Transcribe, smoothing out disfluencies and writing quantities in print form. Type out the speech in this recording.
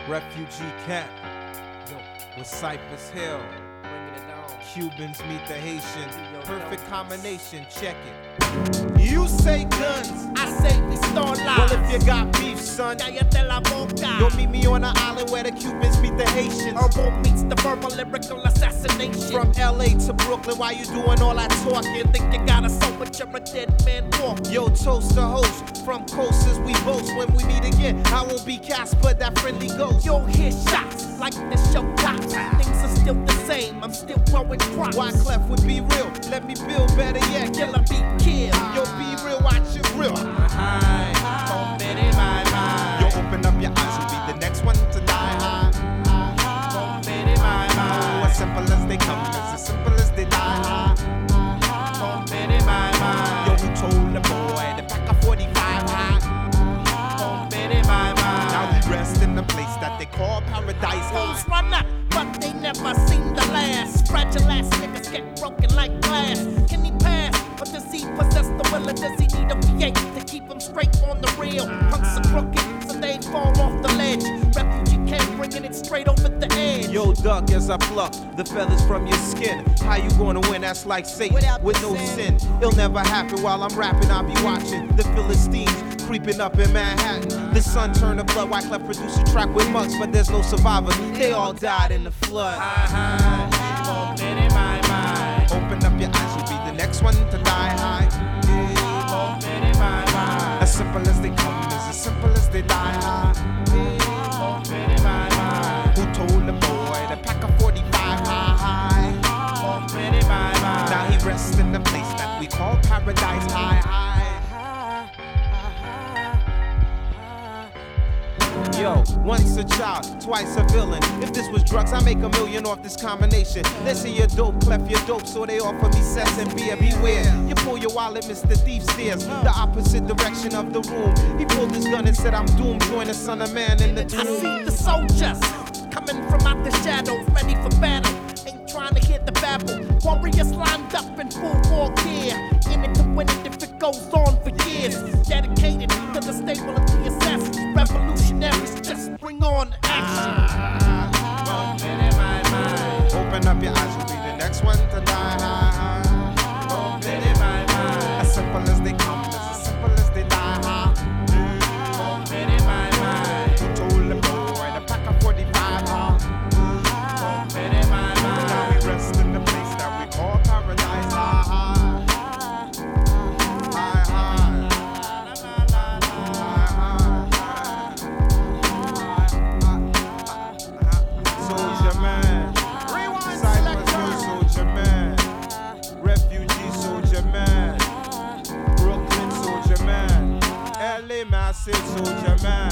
Refugee camp with Cypress Hill. Cubans meet the Haitians. Perfect combination, check it. You say guns, I say we start live. well if you got beef, son, Cállate la boca. you'll meet me on the island where the Cubans meet the Haitians. Herbal meets the verbal lyrical assassination. From LA to Brooklyn, why you doing all that talking? Think you got a soul, but you're a dead man walking. Yo, toast the host. From coasters we boast. When we meet again, I won't be Casper, that friendly ghost. You'll hear shots like the show tops. Things are still the same, I'm still growing crops. Why Clef would be real? Let me build better yet. Killer be killed. Yo, be real, watch it real. Yo, open up your eyes, you'll be the next one to die high. Oh, as simple as they come, it's as simple as they die high. Yo, who told the boy to pack a 45 high? Now we rest in the place that they call paradise Fools high. run up, but they never seem to last. Fragile ass niggas get broken like glass. Can he pass? Or does he possess the will? Or does he need a V8 to keep him straight on the rail? Punks are crooked, so they fall off the ledge. Refugee camp bringing it straight over the edge. Yo, duck as I pluck the feathers from your skin. How you gonna win? That's like Satan Without with the no sin. sin. It'll never happen while I'm rapping. I'll be watching the Philistines creeping up in Manhattan. The sun turned to blood. Wyclef produced a track with monks, but there's no survivor. They all died in the flood. Open up your eyes, you'll be the next one to die high. As simple as they come, is as simple as they die high. Who told the boy to pack a 45 high? Now he rests in the place that we call paradise high. Yo, once a child, twice a villain. If this was drugs, I make $1 million off this combination. They say you're dope, Clef, you're dope, so they offer me cess and beer. Beware, you pull your wallet, Mr. Thief stares the opposite direction of the room. He pulled his gun and said, I'm doomed. Join the son of man in the I tomb. see the soldiers coming from out the shadows, ready for battle. Ain't trying to hear the babble. Warriors lined up in full war gear, in it to win it if it goes on for years. Dedicated to the stable of the assassins, revolutionaries. Just bring on action. Open up your eyes, you'll be the next one to die. As simple as they come, as simple as they die. Who told the boy to pack a 45 high? Now we rest in the place that we call paradise high. Soldier man, Cypress Hill soldier man, refugee soldier man, Brooklyn soldier man, LA massive soldier man.